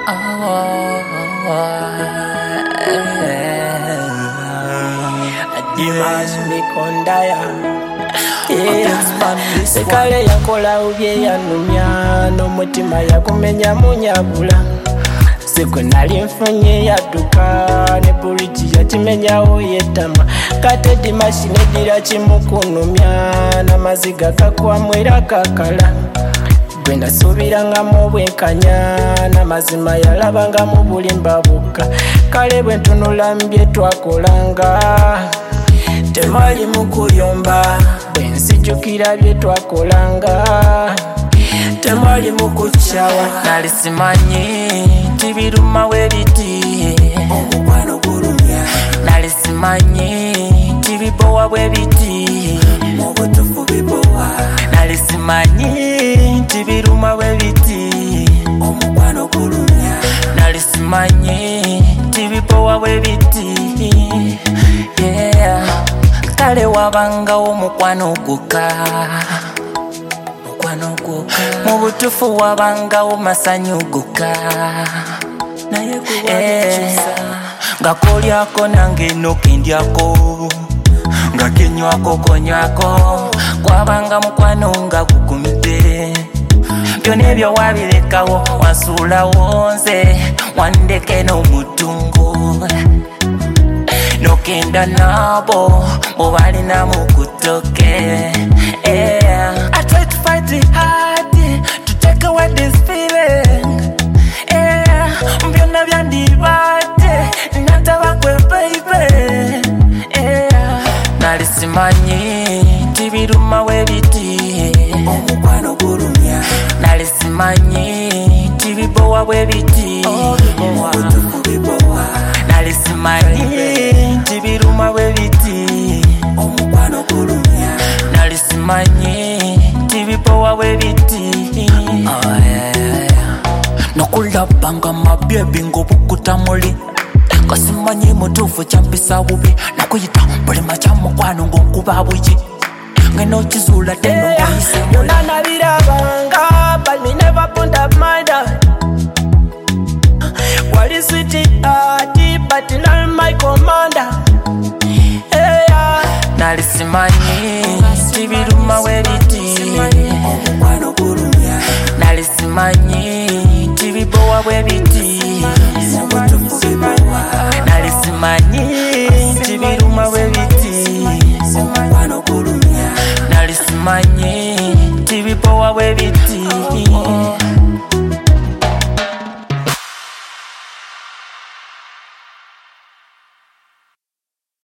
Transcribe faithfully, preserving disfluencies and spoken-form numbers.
Sekale yakola ubye yanumya n'omutima yakumenya munyabula Sekwe nali nfunye yaduka ne buliji yakimenyawo yetama Katedi mashine dira kimukunumya n'amaziga kakwamwera kakala Gwenda subiranga mu bwenkanya n'amazima yalabanga mu bulimba bukka Kale bwe ntunula mbye twakolanga Temali mukuyomba bensijukira bye twakolanga Temali mukuchawa nali simanyi tibiruma webiti omukwano gulumya nali simanyi tibibowa bwebiti obutufu bibowa nali simanyi tibiruma webiti omukwano gulumya nali simanyi tibibowa bwebiti yeah kale wabangawo mukwano guka mukwano guka mu butufu wabangawo masanyu guka naye kuwakichusa nga kolyako nange nokendyako nga kenywako konywako kwabanga mukwano nga gukumide byonna ebyo wabirekawo wansuulawo nze wandeke n'omutungo nokenda nabo bobalina mukutoke yeah. I try to fight it hard to take away this feeling yeah. Mbyonna byandibadde natabakwe baby yeah. Nali simanyi tibiruma webiti omukwano gulumya nali simanyi tibibowa bwebiti obutufu bibowa nali simanyi tibiruma bwebiti omukwano gulumya nali simanyi tibibowa bwebiti nokulabanga mabyebi ng'obukutamuli kasimanyi mutuufu kyampisa bubi nakuyita bulima kya mukwano ng'onkuba bwiki ngeno kizuula teno ngoyise byonna nabirabanga